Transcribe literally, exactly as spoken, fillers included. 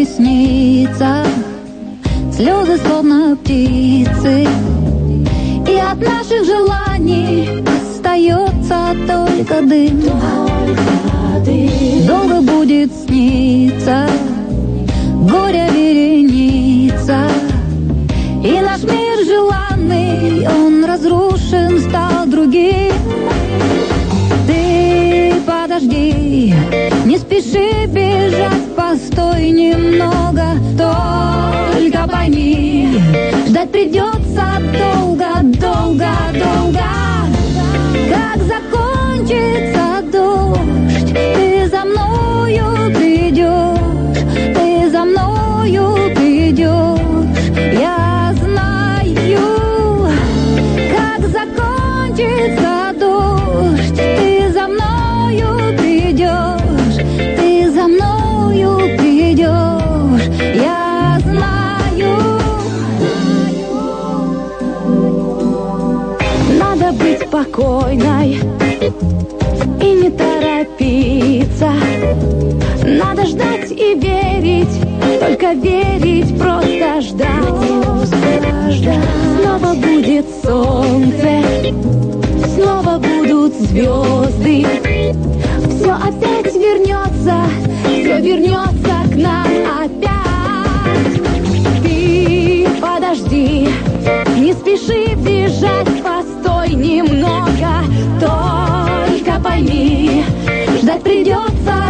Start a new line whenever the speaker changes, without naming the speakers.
не снится. Слезы словно птицы, и от наших желаний остается только дым. Долго будет сниться горе вереница, и наш мир желанный, он разрушен, стал другим. Ты подожди, не спеши бежать, постой немного. Только пойми, ждать придется долго, долго, долго. Как закончится дождь, ты за мною придешь, ты за мною придешь. Я знаю, как закончится дождь, ты за мною придешь, ты за мною придешь. Я знаю. Надо быть спокойной и не торопиться. Надо ждать и верить, только верить, просто ждать. Снова будет солнце, снова будут звезды. Все опять вернется, все вернется к нам опять. Ты подожди, не спеши бежать, постой немного. Только пойми, ждать придется